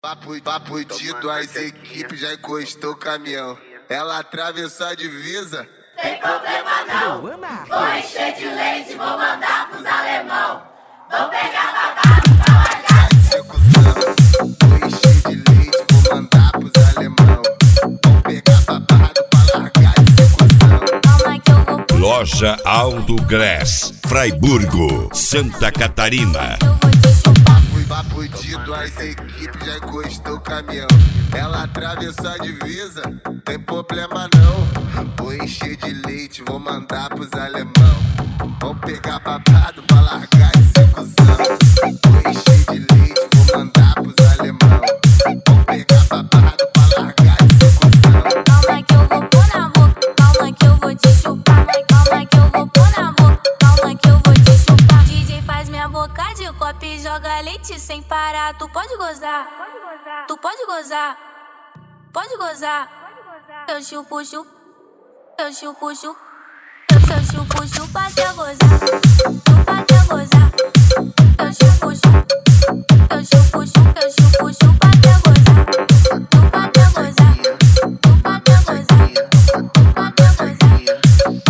Papo de duas equipes, já encostou o caminhão. Ela atravessou a divisa. Tem problema não. Vou encher de leite, vou mandar pros alemão. Vou pegar babado pra largar de secuzão. Vou encher de leite, vou mandar pros alemão. Vou pegar babado pra largar de secuzão. Loja Aldo Glass, Fraiburgo, Santa Catarina. Papo de duas equipes, já encostou o caminhão. Ela atravessou a divisa, tem problema não. Vou encher de leite, vou mandar pros alemão. Vou pegar babado pra largar de secuzão. Vou encher de leite, vou mandar pros alemão. Vou pegar babado pra largar de secuzão. Calma que eu vou pôr na boca, calma que eu vou te chupar. Calma que eu vou pôr na boca, calma que eu vou te chupar. DJ faz minha boca de copo e joga leite sem parar. Tu pode gozar, tu pode gozar, pode gozar. Eu chupo, chupo, eu chupo, chupo, eu chupo, chupo até gozar, chupa até gozar. Eu chupo, chupo, eu chupo, chupo, eu chupo, chupa até gozar, chupa até gozar, chupa até gozar, chupa até gozar.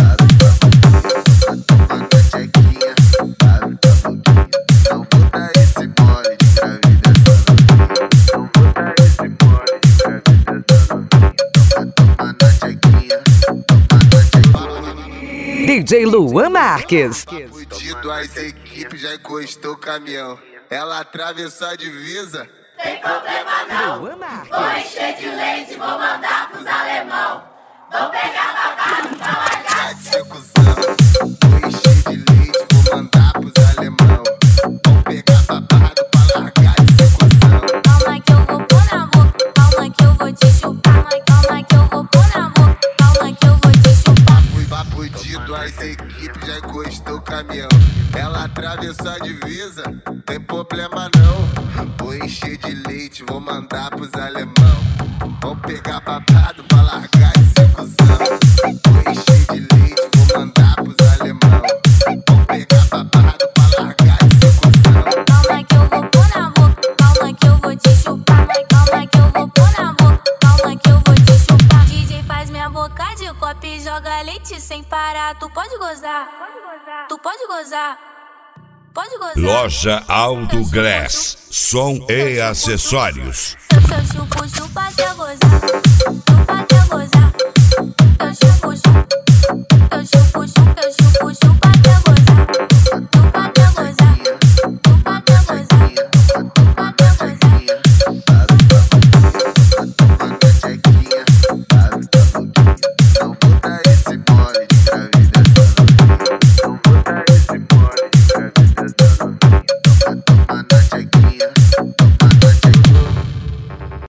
Não bota esse mole de gravidez. Não bota esse mole de gravidez. Toma na chequinha, toma na chequinha. DJ Luan Marques. Papo de duas equipes, já encostou o caminhão. Ela atravessou a divisa. Tem problema não. Vou encher de leite, vou mandar pros alemão. Vou pegar babado pra largar de secuzão. Vou encher de leite, vou mandar pros alemão. Vou pegar babado pra largar de secuzão. Calma que eu vou pôr na boca, calma que eu vou te chupar. Calma que eu vou pôr na boca, calma que eu vou te chupar. Papo de duas equipes, já encostou o caminhão. Ela atravessou a divisa, tem problema não. Vou encher de leite, vou mandar pros alemão. Vou pegar babado pra largar de secuzão. Vou encher de leite, vou mandar pros alemão. Vou pegar babado pra largar de secuzão. Calma que eu vou pôr na boca, calma que eu vou te chupar. Calma que eu vou pôr na boca, calma que eu vou te chupar. DJ faz minha boca de copo e joga leite sem parar. Tu pode gozar, tu pode gozar, pode gozar. Loja Aldo Glass, som e acessórios. Eu chupo, chupa até gozar.